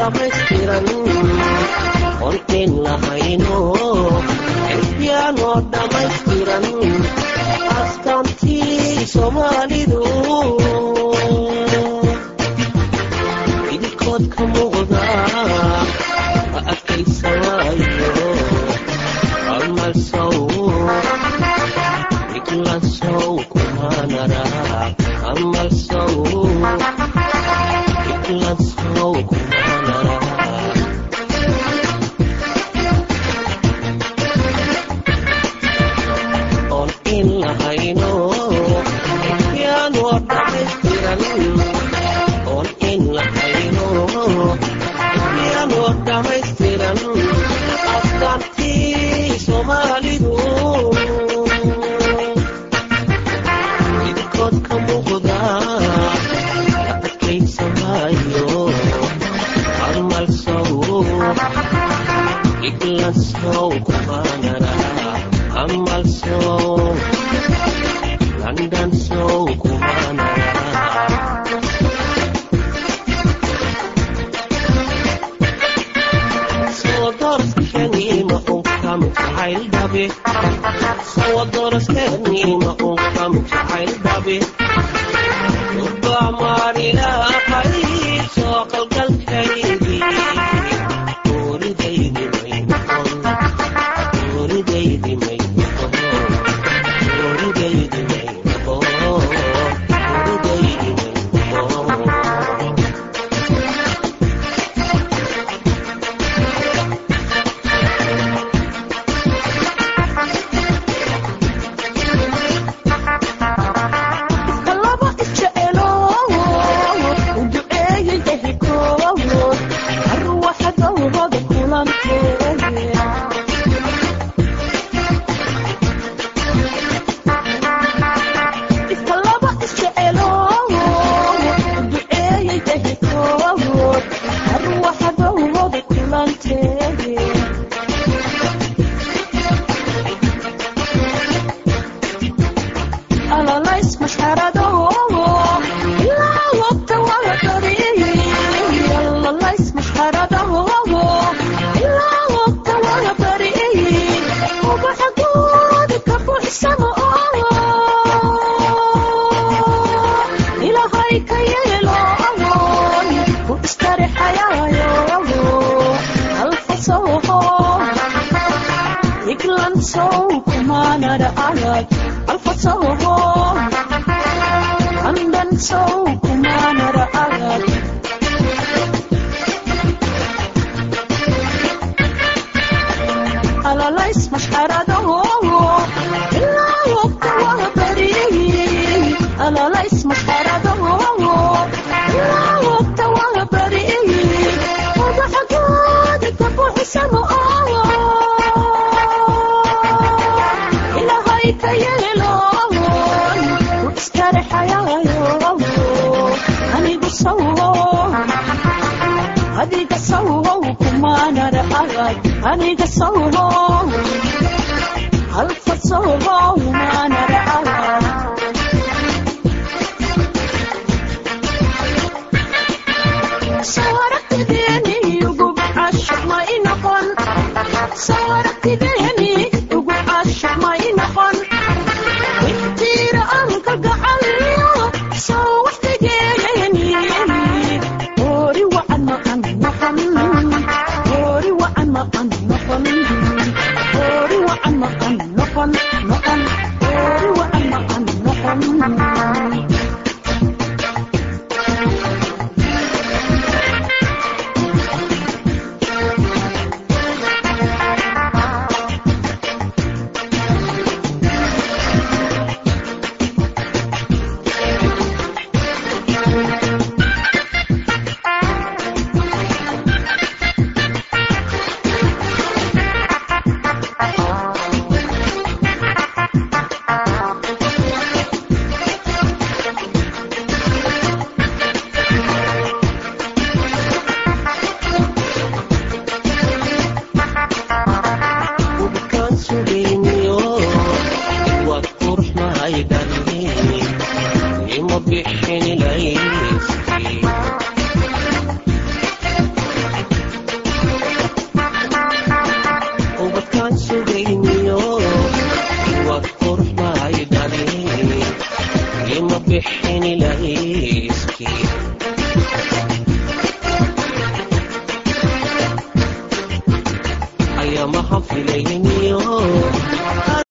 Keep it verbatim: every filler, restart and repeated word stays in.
dhammaystiran qolkeen lahayno xisbiyaanoo dhammaystiran astaantii soomaalidu idinkood ka muuqda ma adkaysamaayo almalsow iklansow kumanara almalsow iklansow kumanara on in lahayno xisbiyaanoo dhammaystiran on in lahayno xisbiyaanoo dhammaystiran astaantii soomaalidu idinkood ka muuqda la adkaysamaayo almalsow iklansow kumanara almalsow london sow kumanara صودرسكني ما أقام حيل دبي صودرسكني ما أقام حيل دبي ربع ماري لا قليل سوق القلب كريدي قولي ديدي مينكم قولي ديدي مينكم قولي ديدي مينكم قولي ديدي مينكم bixin ilayskii ayamaha filayniyo